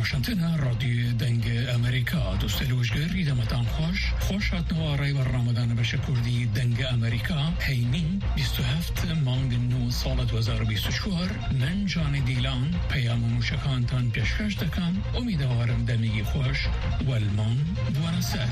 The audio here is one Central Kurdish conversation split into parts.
واشنطن رادیو دنگ امریکا دوستلوشگری دمتان خوش هاتنواری و رمضان بشکردی دنگ امریکا هیمین 27 مانگ نو سال 2024 من جان دیلان پیام موشکانتان پیشکش دکم امیدوارم دمیگی خوش والمان بوانسر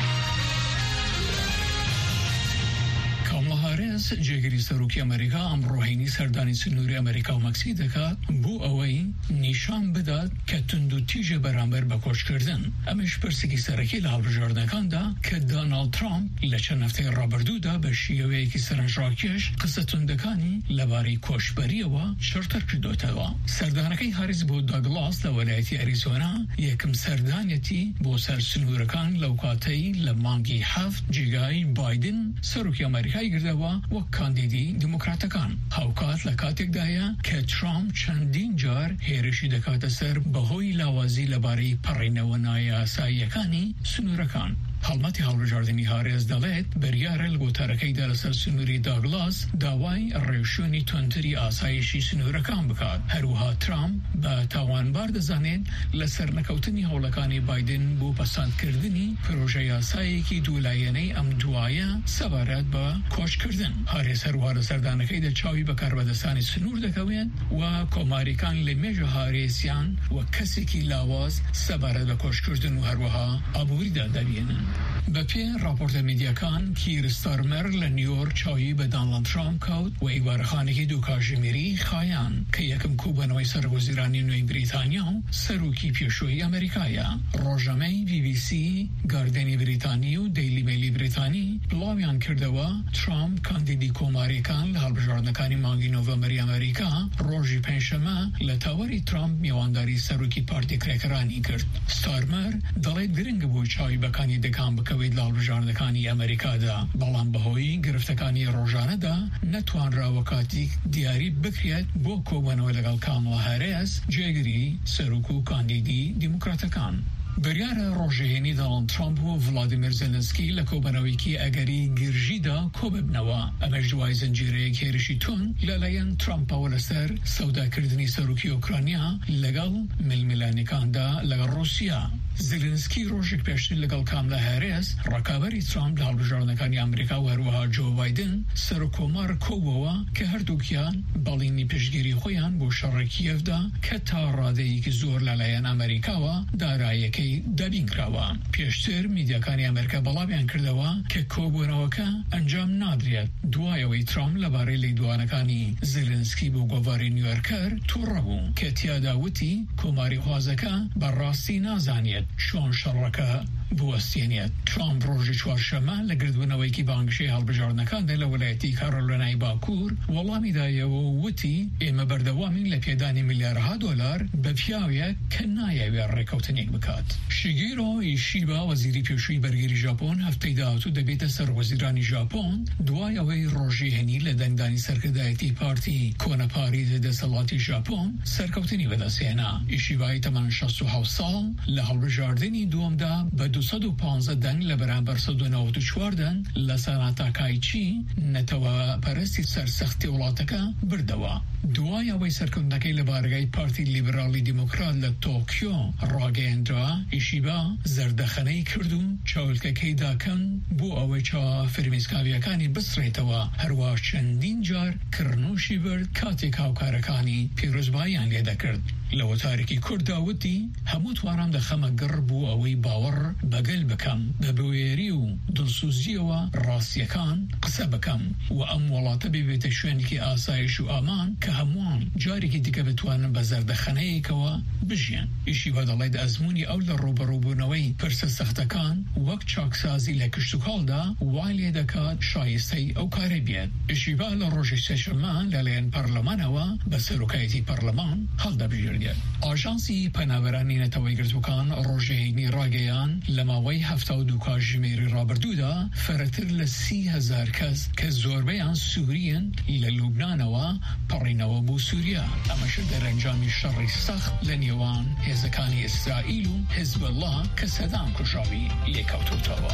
کاملا هاریس جگری سروکی امریکا امروهینی سردانی سنوری امریکا و مکسیک دکات بو اوی نشان بداد که تندو تیج برانبر بکش کردن امش پرسکی سرکی لحبجاردنکان دا که دونالد ترامپ لچن هفته رابردو دا به شیوه یکی سرنجراکیش قصه تندکانی لباری کشبری و شرطر کردوتا و سردانکی هاریس بو داگلاس لولایتی اریزونا یکم سردانیتی بو سر سنورکان لوکاتی لمانگی هفت جگای بایدن سروکی امریکا گردوا و کاندیدی دموکراتکان هاوکات لکاتک دایا که ترامپ چندین جار هیرشی دکات سر بهوی لاوازی لباری پرینوانای آساییکانی سنورکان حالمتی هاولجاردنی هاریز دلت بریار لگوتارکی در سر سنوری داگلاس داوای ریشونی تونتری آسایشی سنورکان بکاد هروها ترامپ با تاوانبار دزانید لسر نکوتنی هولکانی بایدن بو پسند کردنی پروژه آسایی که دولایانی ام دوایا سوارد با کوش کردن هاریز هروها سردانکی در چاوی بکار بدستانی سنور دکوین و کماریکان لمیج هاریسیان و کسی که لاواز سوارد با کوش کردن و هروها عبوری دادبینن بپی راپورت میدیاکان کیر ستارمر لنیور چایی به دونالد ترامپ کود و ایوارخانگی دو کاژمیری خایان که یکم کوبنوی سرگزیرانی نوی بریتانیا سروکی پیشوی امریکایا روزنامه بی بی سی گاردنی بریتانی و دیلی میلی بریتانی بلاویان کرده و ترامپ کاندیدی کوماریکان لحالبجاردنکانی مانگی نوامبری امریکا روزی پنجشنبه لتاوری ترامپ میوانداری سروکی پارتی کرکرانی کرد ستارمر دلیت گرنگ بو چایی بکانی دکان بکوید لالبجاردنکانی امریکا دا بلان بهوی گرفتکانی روزانه دا نتوان راوکاتی دیاری بکرید بو کوبنوی لگل کاملا هاریس جگری سروکو کاندیدی دموکراتکان بریار روژهینی دونالد ترامپ و ولادیمیر زلنسکی لکوبنوی کی اگری گرژی دا کوببنوا امش دوای زنجیره کیرشی تون لالایان ترامپ و لسر سودا کردنی سروکی اوکراینیا لگل ململانیکان دا لگل روسیا زلنسکی روشک پیشتر لگل کاملا هاریس رکابری ترامپ لحالبجاردنکانی امریکا و هروها جو بایدن سرکومار کوبوا که هر دوکیان بالینی پیشگیری خویان بو شر کیف دا که تا رادهی که زور لالایان امریکا و دارایی که دبین کراوا پیشتر میدیاکانی امریکا بلاویان کردوا که کوبوناوکا انجام نادریت دوایوی ترامپ لباره لیدوانکانی زلنسکی بو گواری نیویورکر تو ربو که تیاداوتی کماری خوازکا بر راستی نازانیت شون شرکا بوستینیت ترامپ روزی چوارشنبه لگردونوی کی بانگشی هالبجاردنکان در ولایتی کارولینای باکور ولامی دایه و وتی اما بردوامی لپیدانی میلیاردها دلار به پیاویه که نایوی رکوتنیک بکات شیگیرو ایشیبا وزیری پیشوی برگری ژاپن هفته داوتو دبیت سرگزیرانی ژاپن دوایوی روزی هنی لدنگدانی سرکردایتی پارتی کونپاری دسلاتی ژاپن سرکوتنی بدسینا ایشیبای 67 سال لهالبجاردنی دوم دا به 215 دنگ لبرانبر 194 دنگ لساناتا کایچی نتوا پرستی سرسختی ولاتکا بردوا دوای اوی سرکندکی لبارگای پارتی لیبرالی دموکرات لطوکیو راگیندرا ایشیبا زردخنهی کردو چاولککی داکن بو اوی چا فرمیسکاویکانی بسریتوا هروا چندین جار کرنوشی برد کاتی کاوکارکانی پیروزبایان لیده کرد لو تارکی کرداوتی هموت وارم دخمه گربو اوی باور بقل بکم ببویری و دلسوزی و راستیکان قصه بکم و اموالات بیت شوینی که آسایش و امان که هموان جاری که دیگه بتوانن بزردخنه ای که و بجین ایشی بدالید ازمونی اول روبروبونوی پرس سختکان وقت چاکسازی لکشتوکال دا والی دکات شایسته او کاری بیاد ایشی با لروژی سشمان لالین پارلمان و بسروکایتی پارلمان حال دا بجرگه آژانسی پناورانی نتوی گرزوکان روژهینی راگیان لماوی 72 کاژمیری رابردو دا فراتر ل 30,000 کس که زوربیان سوریین للبنان و پرینو بو سوریا امش در انجام شر سخت لنیوان هزکانی اسرائیل و حزب الله که صدام کشاوی لیکوتو تاوا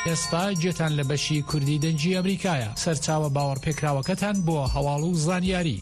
ئێستا جێتان لە بەشی کوردی دەنجی ئەمریکایە. سەرچاوە باوەڕپێکراوەکەتان بۆ هەواڵ و زانیاری.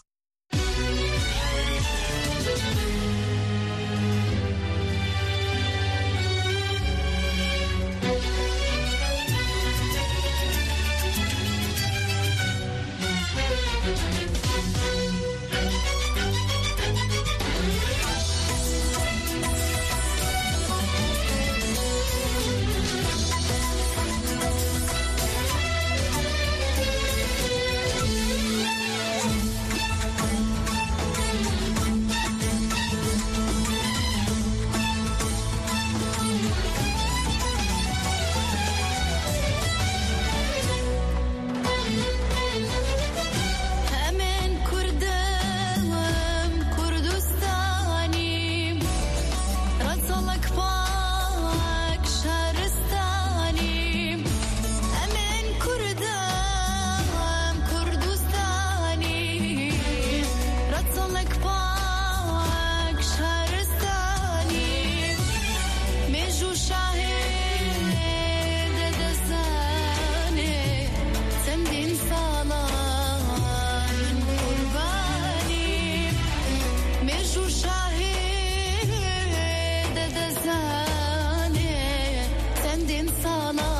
sana